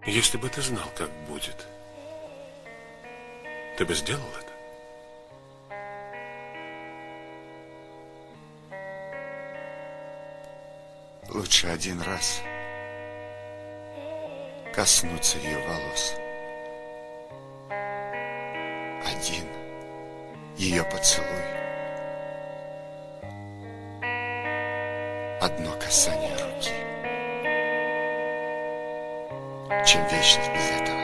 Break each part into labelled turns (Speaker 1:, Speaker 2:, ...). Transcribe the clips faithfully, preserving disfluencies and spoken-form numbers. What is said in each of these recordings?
Speaker 1: Если бы ты знал, как будет, ты бы сделал это?
Speaker 2: Лучше один раз коснуться ее волос. Один ее поцелуй. Одно касание руки, чем вечность без этого.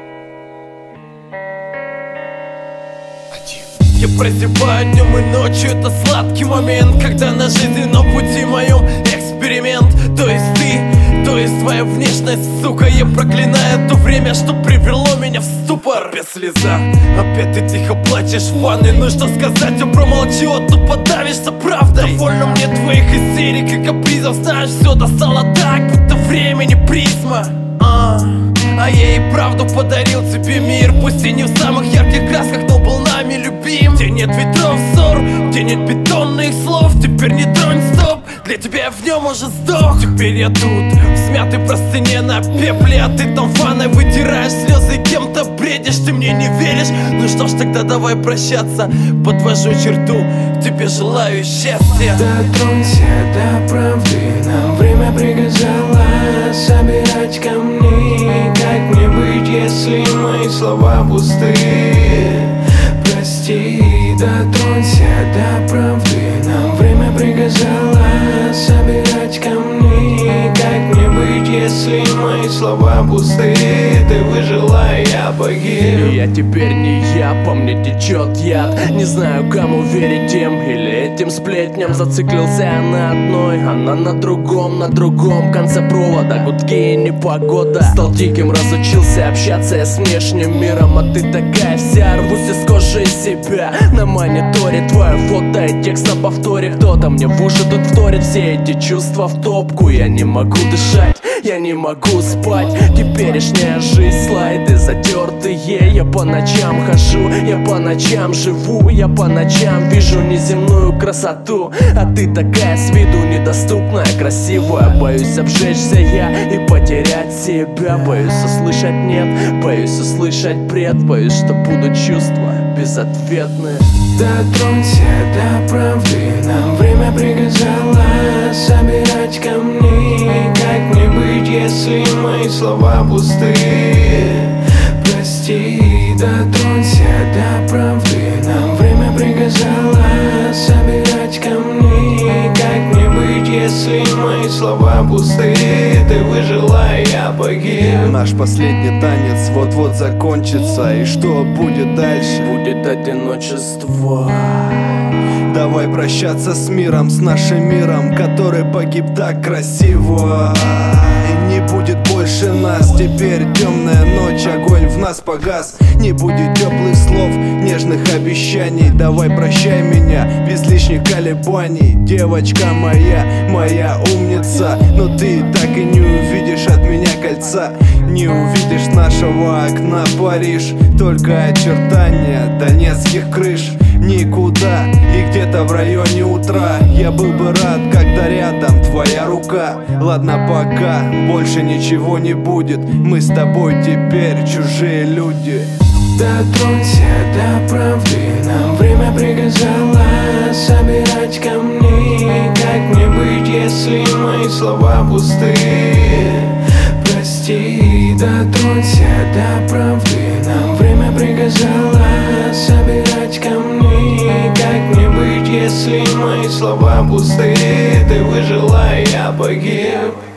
Speaker 2: Один.
Speaker 3: Я прозябаю днем и ночью, это сладкий момент, когда на жизненном пути моем эксперимент. То есть ты, то есть твоя внешность, сука. Я проклинаю то время, что привело меня в ступор. Без слеза, опять ты тихо плачешь в ванной. Ну что сказать, я промолчу, а то подавишься правдой. Довольно мне твоих истерик и капризов. Знаешь, все достало так, будто времени призма. а, а я и правду подарил тебе мир. Пусть и не в самых ярких красках, но был нами любим. Где нет ветров ссор, где нет бетонных слов. Теперь не тронь, стоп, для тебя я в нем уже сдох. Теперь я тут, в смятой простыне на пепле. А ты там фаной вытираешь слезы и кем-то бредишь. Ты мне не веришь? Ну что ж, тогда давай прощаться. Подвожу черту, тебе желаю счастья.
Speaker 4: Дотронься до правды, нам время приказало собирать камни. Как мне быть, если мои слова пустые? Прости, дотронься до правды, нам время приказало собирать камни. Как мне быть, если мои слова пустые? Ты выжила, и я погиб.
Speaker 3: Я теперь не я, по мне течет яд. Не знаю, кому верить, тем или этим сплетням. Зациклился я на одной, она на другом, на другом конце провода. Гудки и непогода. Стал диким, разучился общаться я с внешним миром. А ты такая вся, рвусь из кожи себя. На мониторе твое фото и текст на повторе. Кто-то мне в уши тут вторит, все эти чувства в топку. Я не могу дышать, я не могу спать. Теперешняя жизнь, слайды затертые. Я по ночам хожу, я по ночам живу. Я по ночам вижу неземную красоту. А ты такая с виду недоступная, красивая. Боюсь обжечься я и потерять себя. Боюсь услышать нет, боюсь услышать бред. Боюсь, что будут чувства безответные.
Speaker 4: Дотронься до правды, нам время приказало собирать камни. Как мне быть, если мои слова пустые? Прости, дотронься до правды, нам время приказало собирать камни. Как мне быть, если мои слова пустые? Ты выжила, и я погиб.
Speaker 5: Наш последний танец вот-вот закончится. И что будет дальше?
Speaker 3: Будет одиночество.
Speaker 5: Давай прощаться с миром, с нашим миром, который погиб так красиво. И не будет больше нас. Теперь темная ночь, огонь в нас погас. Не будет теплых слов, нежных обещаний. Давай прощай меня без лишних колебаний. Девочка моя, моя умница. Но ты так и не увидишь от меня кольца. Не увидишь нашего окна Париж. Только очертания донецких крыш. Никуда и где-то в районе утра. Я был бы рад, когда рядом твоя рука. Ладно, пока, больше ничего не будет. Мы с тобой теперь чужие люди.
Speaker 4: Дотронься до правды, нам время приказало собирать камни. Как мне быть, если мои слова пустые? Прости, дотронься до правды, нам время приказало собирать камни. Как мне быть, если мои слова пустые? Ты выжила, и я погиб.